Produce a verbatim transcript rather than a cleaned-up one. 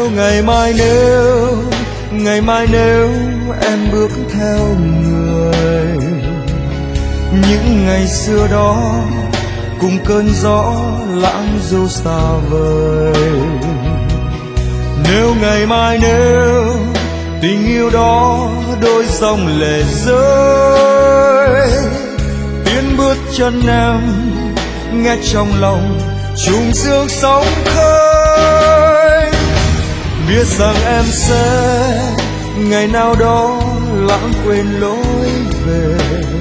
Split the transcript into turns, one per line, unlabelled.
Nếu ngày mai nếu ngày mai nếu em bước theo người, những ngày xưa đó cùng cơn gió lãng du xa vời. Nếu ngày mai nếu tình yêu đó đôi dòng lệ rơi, tiến bước chân em nghe trong lòng trùng dương sóng khơi. Biết rằng em sẽ ngày nào đó lãng quên lối về,